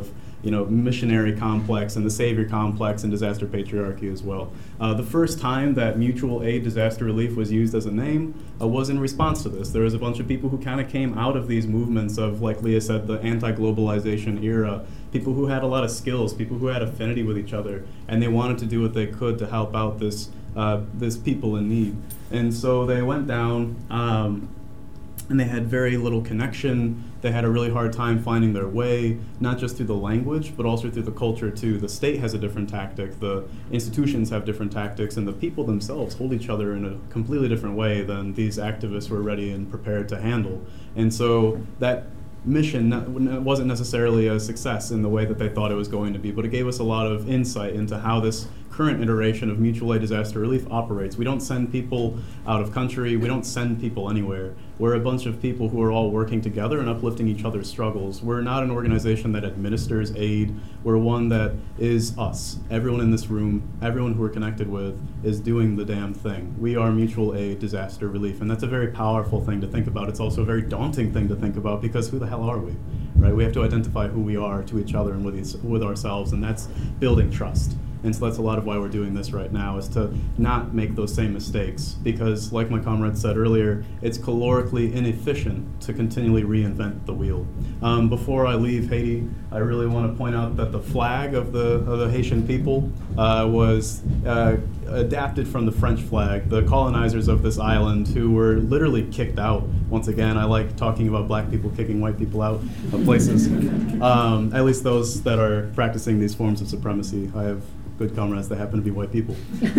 missionary complex and the savior complex and disaster patriarchy as well. The first time that mutual aid disaster relief was used as a name was in response to this. There was a bunch of people who kind of came out of these movements of, like Leah said, the anti-globalization era, people who had a lot of skills, people who had affinity with each other, and they wanted to do what they could to help out this people in need. And so they went down and they had very little connection. They had a really hard time finding their way, not just through the language, but also through the culture too. The state has a different tactic, the institutions have different tactics, and the people themselves hold each other in a completely different way than these activists were ready and prepared to handle. And so that mission wasn't necessarily a success in the way that they thought it was going to be, but it gave us a lot of insight into how this current iteration of mutual aid disaster relief operates. We don't send people out of country, we don't send people anywhere. We're a bunch of people who are all working together and uplifting each other's struggles. We're not an organization that administers aid, we're one that is us. Everyone in this room, everyone who we're connected with is doing the damn thing. We are mutual aid disaster relief, and that's a very powerful thing to think about. It's also a very daunting thing to think about, because who the hell are we, right? We have to identify who we are to each other and with ourselves, and that's building trust. And so that's a lot of why we're doing this right now, is to not make those same mistakes. Because, like my comrade said earlier, it's calorically inefficient to continually reinvent the wheel. Before I leave Haiti, I really want to point out that the flag of the Haitian people was adapted from the French flag. The colonizers of this island, who were literally kicked out. Once again, I like talking about black people kicking white people out of places. At least those that are practicing these forms of supremacy. I have good comrades that happen to be white people.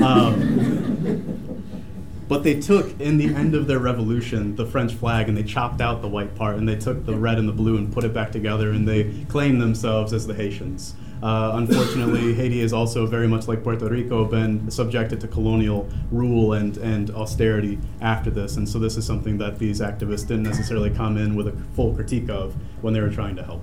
But they took, in the end of their revolution, the French flag, and they chopped out the white part, and they took the red and the blue and put it back together, and they claimed themselves as the Haitians. Unfortunately, Haiti is also very much like Puerto Rico, been subjected to colonial rule and austerity after this, and so this is something that these activists didn't necessarily come in with a full critique of when they were trying to help.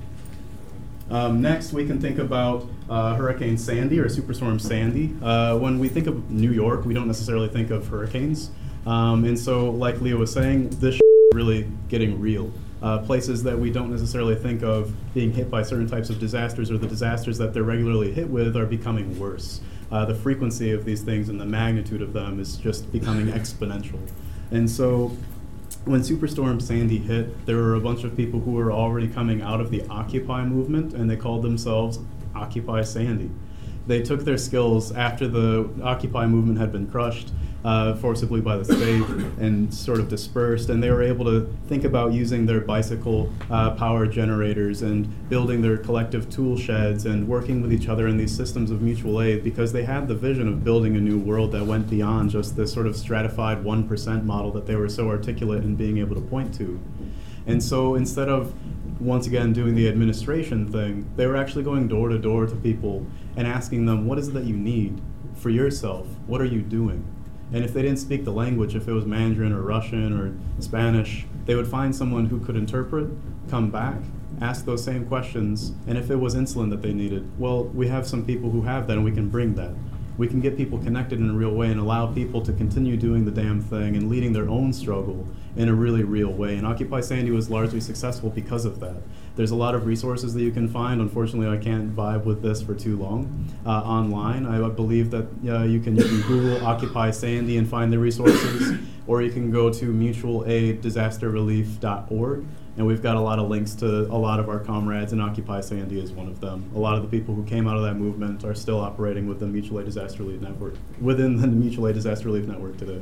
Next, we can think about Hurricane Sandy, or Superstorm Sandy. When we think of New York, we don't necessarily think of hurricanes. And so, like Leah was saying, this is really getting real. Places that we don't necessarily think of being hit by certain types of disasters, or the disasters that they're regularly hit with, are becoming worse. The frequency of these things and the magnitude of them is just becoming exponential. And so, when Superstorm Sandy hit, there were a bunch of people who were already coming out of the Occupy movement, and they called themselves Occupy Sandy. They took their skills after the Occupy movement had been crushed forcibly by the state and sort of dispersed, and they were able to think about using their bicycle power generators and building their collective tool sheds and working with each other in these systems of mutual aid, because they had the vision of building a new world that went beyond just this sort of stratified 1% model that they were so articulate in being able to point to. And so instead of, once again, doing the administration thing, they were actually going door to door to people and asking them, what is it that you need for yourself? What are you doing? And if they didn't speak the language, if it was Mandarin or Russian or Spanish, they would find someone who could interpret, come back, ask those same questions, and if it was insulin that they needed, well, we have some people who have that, and we can bring that. We can get people connected in a real way and allow people to continue doing the damn thing and leading their own struggle in a really real way. And Occupy Sandy was largely successful because of that. There's a lot of resources that you can find. Unfortunately, I can't vibe with this for too long online. I believe that you can Google Occupy Sandy and find the resources, or you can go to mutualaiddisasterrelief.org. And we've got a lot of links to a lot of our comrades, and Occupy Sandy is one of them. A lot of the people who came out of that movement are still operating with the Mutual Aid Disaster Relief Network, within the Mutual Aid Disaster Relief Network today.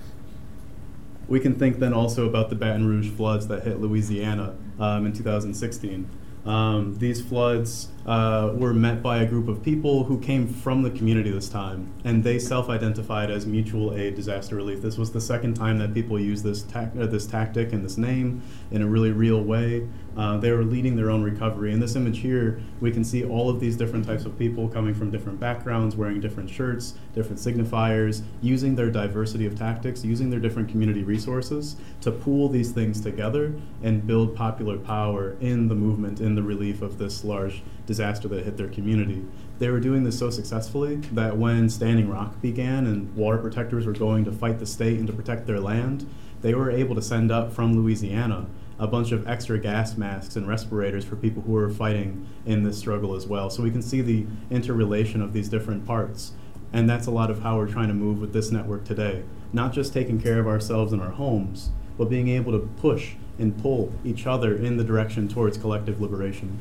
We can think then also about the Baton Rouge floods that hit Louisiana in 2016. These floods were met by a group of people who came from the community this time, and they self-identified as Mutual Aid Disaster Relief. This was the second time that people used this tactic and this name in a really real way. They were leading their own recovery. In this image here, we can see all of these different types of people coming from different backgrounds, wearing different shirts, different signifiers, using their diversity of tactics, using their different community resources to pool these things together and build popular power in the movement, in the relief of this large disaster that hit their community. They were doing this so successfully that when Standing Rock began and water protectors were going to fight the state and to protect their land, they were able to send up from Louisiana a bunch of extra gas masks and respirators for people who are fighting in this struggle as well. So we can see the interrelation of these different parts. And that's a lot of how we're trying to move with this network today. Not just taking care of ourselves and our homes, but being able to push and pull each other in the direction towards collective liberation.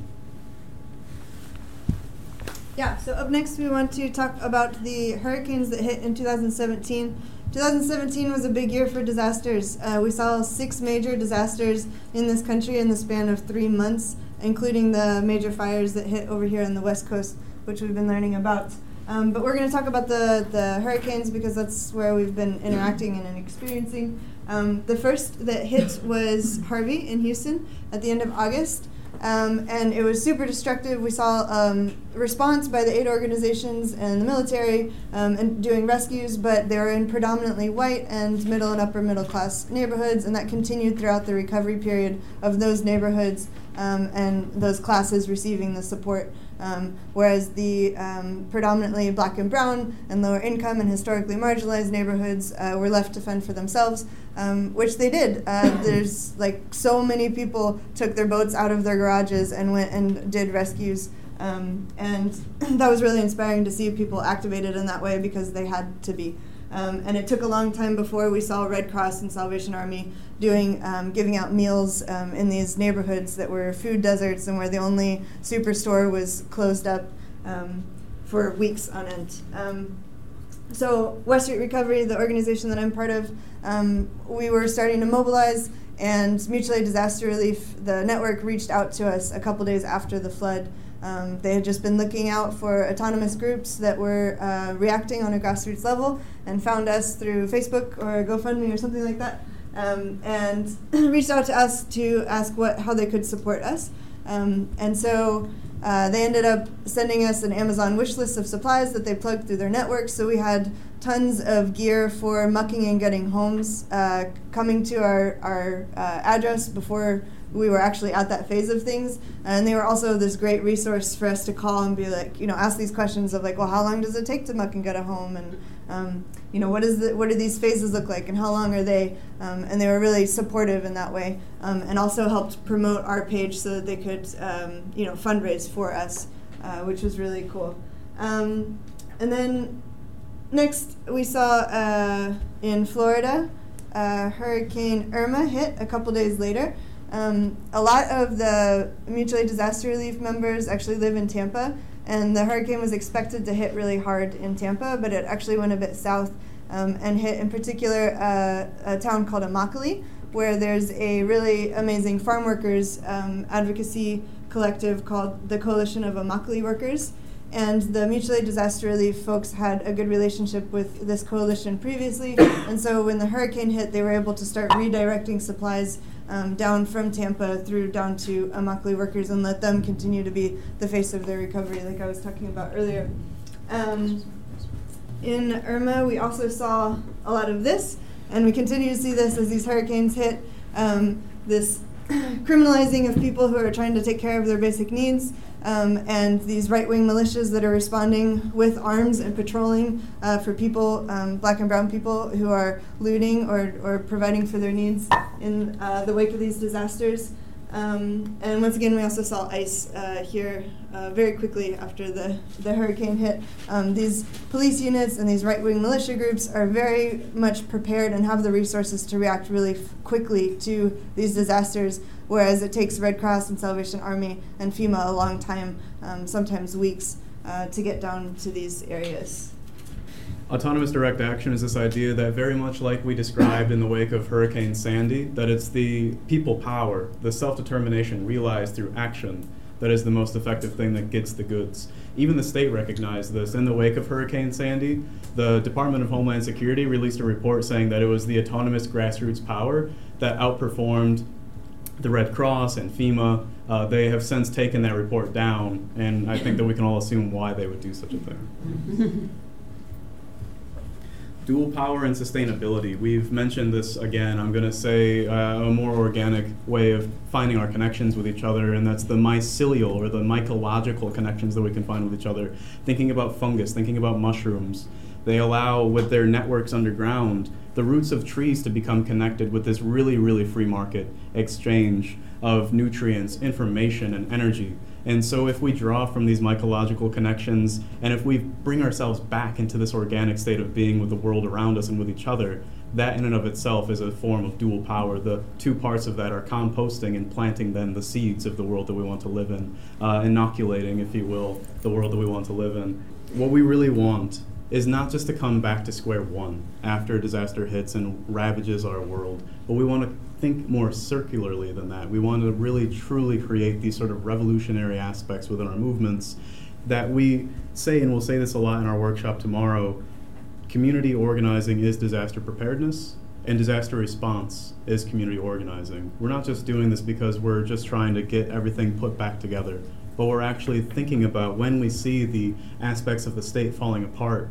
Yeah, so up next we want to talk about the hurricanes that hit in 2017. 2017 was a big year for disasters. We saw 6 major disasters in this country in the span of 3 months, including the major fires that hit over here on the West Coast, which we've been learning about. But we're going to talk about the hurricanes because that's where we've been interacting and experiencing. The first that hit was Harvey in Houston at the end of August. And it was super destructive. We saw response by the aid organizations and the military and doing rescues, but they were in predominantly white and middle and upper middle class neighborhoods, and that continued throughout the recovery period of those neighborhoods and those classes receiving the support. Whereas the predominantly black and brown and lower income and historically marginalized neighborhoods were left to fend for themselves, which they did. There's like so many people took their boats out of their garages and went and did rescues. And that was really inspiring to see people activated in that way because they had to be. And it took a long time before we saw Red Cross and Salvation Army giving out meals in these neighborhoods that were food deserts and where the only superstore was closed up for weeks on end. So West Street Recovery, the organization that I'm part of, we were starting to mobilize, and Mutual Aid Disaster Relief, the network, reached out to us a couple days after the flood. They had just been looking out for autonomous groups that were reacting on a grassroots level and found us through Facebook or GoFundMe or something like that, and reached out to us to ask how they could support us. And so they ended up sending us an Amazon wish list of supplies that they plugged through their network. So we had tons of gear for mucking and gutting homes coming to our address before we were actually at that phase of things. And they were also this great resource for us to call and be like, ask these questions of like, well, how long does it take to muck and gut a home? And, what do these phases look like and how long are they? And they were really supportive in that way, and also helped promote our page so that they could, fundraise for us, which was really cool. And then next we saw in Florida, Hurricane Irma hit a couple days later. A lot of the Mutual Aid Disaster Relief members actually live in Tampa, and the hurricane was expected to hit really hard in Tampa, but it actually went a bit south and hit in particular a town called Immokalee, where there's a really amazing farm workers advocacy collective called the Coalition of Immokalee Workers. And the Mutual Aid Disaster Relief folks had a good relationship with this coalition previously, and so when the hurricane hit, they were able to start redirecting supplies down from Tampa through down to Immokalee workers and let them continue to be the face of their recovery, like I was talking about earlier. In Irma, we also saw a lot of this, and we continue to see this as these hurricanes hit, this criminalizing of people who are trying to take care of their basic needs, and these right-wing militias that are responding with arms and patrolling for people, black and brown people, who are looting or providing for their needs in the wake of these disasters. And once again, we also saw ICE here very quickly after the hurricane hit. These police units and these right-wing militia groups are very much prepared and have the resources to react really quickly to these disasters, whereas it takes Red Cross and Salvation Army and FEMA a long time, sometimes weeks, to get down to these areas. Autonomous direct action is this idea that, very much like we described in the wake of Hurricane Sandy, that it's the people power, the self-determination realized through action, that is the most effective thing that gets the goods. Even the state recognized this. In the wake of Hurricane Sandy, the Department of Homeland Security released a report saying that it was the autonomous grassroots power that outperformed the Red Cross and FEMA. They have since taken that report down, and I think that we can all assume why they would do such a thing. Dual power and sustainability. We've mentioned this again. I'm going to say a more organic way of finding our connections with each other, and that's the mycelial or the mycological connections that we can find with each other. Thinking about fungus, thinking about mushrooms. They allow, with their networks underground, the roots of trees to become connected with this really, really free market exchange of nutrients, information, and energy. And so if we draw from these mycological connections, and if we bring ourselves back into this organic state of being with the world around us and with each other, that in and of itself is a form of dual power. The two parts of that are composting and planting then the seeds of the world that we want to live in, inoculating, if you will, the world that we want to live in. What we really want is not just to come back to square one after a disaster hits and ravages our world, but we want to think more circularly than that. We want to really truly create these sort of revolutionary aspects within our movements that we say, and we'll say this a lot in our workshop tomorrow, community organizing is disaster preparedness, and disaster response is community organizing. We're not just doing this because we're just trying to get everything put back together, but we're actually thinking about when we see the aspects of the state falling apart,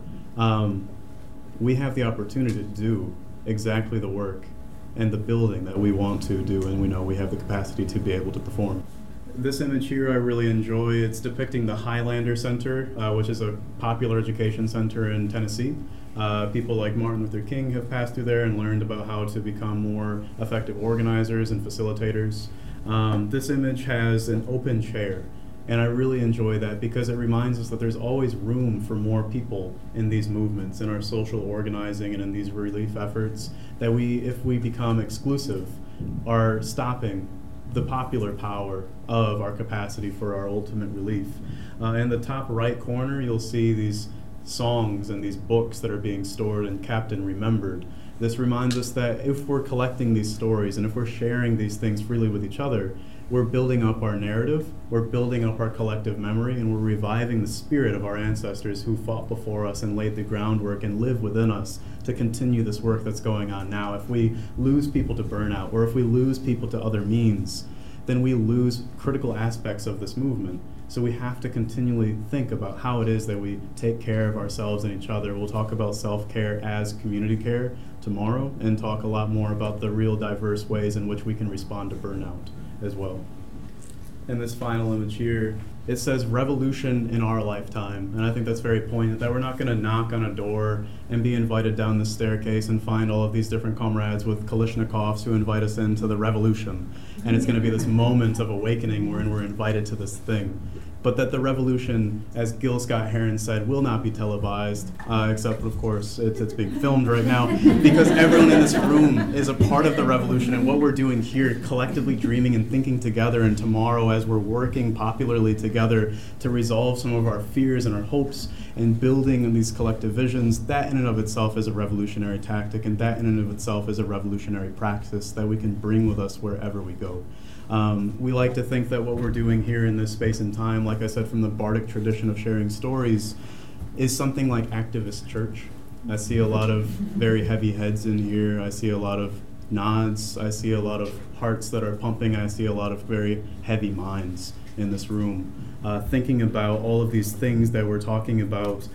we have the opportunity to do exactly the work and the building that we want to do, and we know we have the capacity to be able to perform. This image here I really enjoy. It's depicting the Highlander Center, which is a popular education center in Tennessee. People like Martin Luther King have passed through there and learned about how to become more effective organizers and facilitators. This image has an open chair, and I really enjoy that because it reminds us that there's always room for more people in these movements, in our social organizing and in these relief efforts, that we, if we become exclusive, are stopping the popular power of our capacity for our ultimate relief. In the top right corner, you'll see these songs and these books that are being stored and kept and remembered. This reminds us that if we're collecting these stories and if we're sharing these things freely with each other, we're building up our narrative, we're building up our collective memory, and we're reviving the spirit of our ancestors who fought before us and laid the groundwork and live within us to continue this work that's going on now. If we lose people to burnout, or if we lose people to other means, then we lose critical aspects of this movement. So we have to continually think about how it is that we take care of ourselves and each other. We'll talk about self-care as community care tomorrow, and talk a lot more about the real diverse ways in which we can respond to burnout as well. In this final image here, it says revolution in our lifetime, and I think that's very poignant, that we're not going to knock on a door and be invited down the staircase and find all of these different comrades with Kalashnikovs who invite us into the revolution, and it's going to be this moment of awakening wherein we're invited to this thing. But that the revolution, as Gil Scott-Heron said, will not be televised, except, of course, it's being filmed right now, because everyone in this room is a part of the revolution, and what we're doing here, collectively dreaming and thinking together, and tomorrow as we're working popularly together to resolve some of our fears and our hopes and building these collective visions, that in and of itself is a revolutionary tactic, and that in and of itself is a revolutionary practice that we can bring with us wherever we go. We like to think that what we're doing here in this space and time, like I said, from the Bardic tradition of sharing stories, is something like activist church. I see a lot of very heavy heads in here. I see a lot of nods. I see a lot of hearts that are pumping. I see a lot of very heavy minds in this room, thinking about all of these things that we're talking about,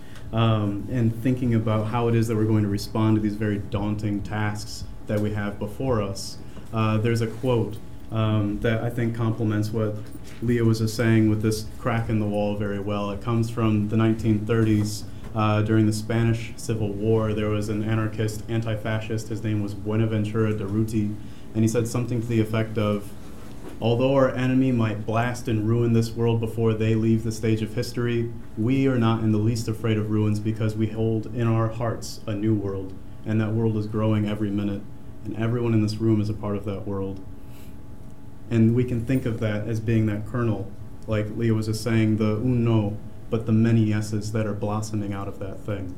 and thinking about how it is that we're going to respond to these very daunting tasks that we have before us. There's a quote that I think complements what Leah was just saying with this crack in the wall very well. It comes from the 1930s. During the Spanish Civil War, there was an anarchist, anti-fascist. His name was Buenaventura Durruti, and he said something to the effect of, although our enemy might blast and ruin this world before they leave the stage of history, we are not in the least afraid of ruins because we hold in our hearts a new world, and that world is growing every minute, and everyone in this room is a part of that world. And we can think of that as being that kernel, like Leah was just saying, the un no, but the many yeses that are blossoming out of that thing.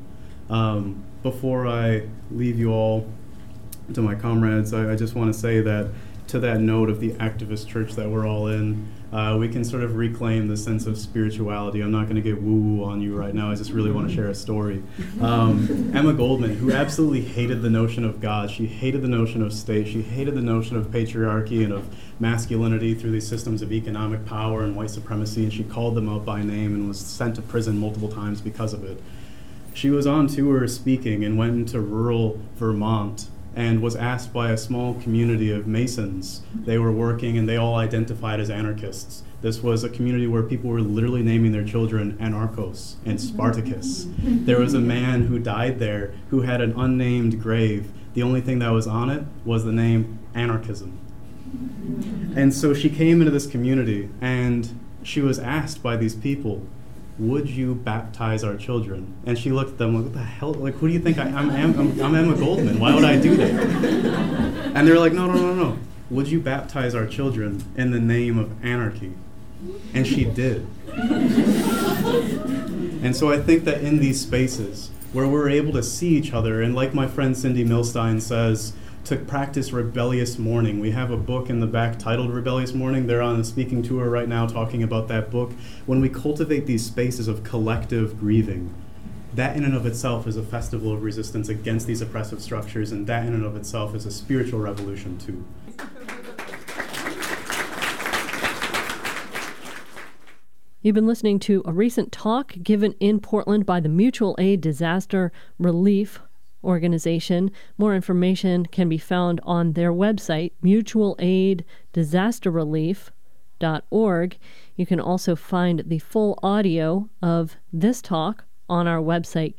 Before I leave you all to my comrades, I just want to say that to that note of the activist church that we're all in, we can sort of reclaim the sense of spirituality. I'm not going to get woo-woo on you right now. I just really want to share a story. Emma Goldman, who absolutely hated the notion of God, she hated the notion of state, she hated the notion of patriarchy and of masculinity through these systems of economic power and white supremacy, and she called them out by name and was sent to prison multiple times because of it. She was on tour speaking and went into rural Vermont and was asked by a small community of Masons. They were working and they all identified as anarchists. This was a community where people were literally naming their children Anarchos and Spartacus. There was a man who died there who had an unnamed grave The only thing that was on it was the name anarchism. And so she came into this community, and she was asked by these people, would you baptize our children? And she looked at them like, what the hell? Like, who do you think I'm Emma Goldman. Why would I do that? And they were like, no. Would you baptize our children in the name of anarchy? And she did. And so I think that in these spaces where we're able to see each other, and like my friend Cindy Milstein says, to practice rebellious mourning. We have a book in the back titled Rebellious Mourning. They're on a speaking tour right now talking about that book. When we cultivate these spaces of collective grieving, that in and of itself is a festival of resistance against these oppressive structures, and that in and of itself is a spiritual revolution too. You've been listening to a recent talk given in Portland by the Mutual Aid Disaster Relief Organization. More information can be found on their website, mutualaiddisasterrelief.org. You can also find the full audio of this talk on our website,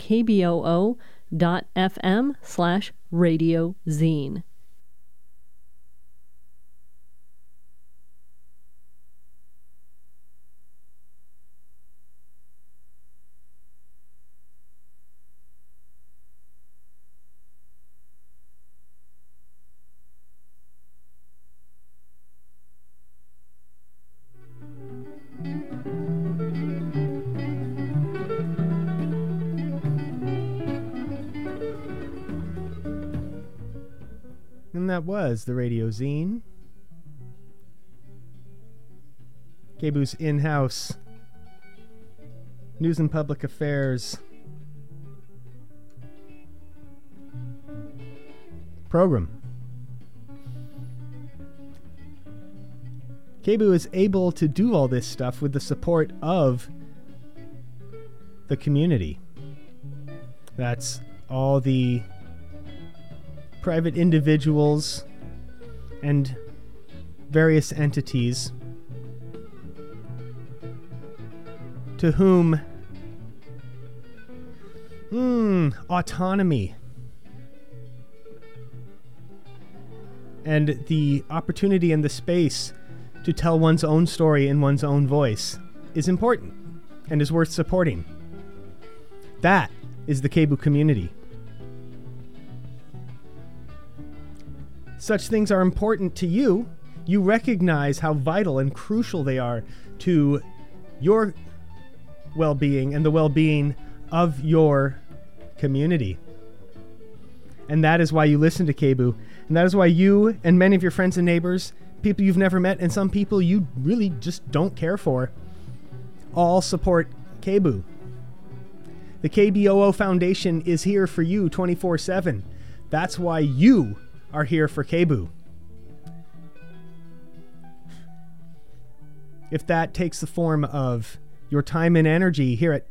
kboo.fm/radiozine. And that was the Radio Zine. KBOO's in-house news and public affairs program. KBOO is able to do all this stuff with the support of the community. That's all the private individuals and various entities to whom autonomy and the opportunity and the space to tell one's own story in one's own voice is important and is worth supporting. That is the KBOO community. Such things are important to you. You recognize how vital and crucial they are to your well-being and the well-being of your community. And that is why you listen to KBOO. And that is why you and many of your friends and neighbors, people you've never met, and some people you really just don't care for, all support KBOO. The KBOO Foundation is here for you 24/7. That's why you are here for KBOO. If that takes the form of your time and energy here at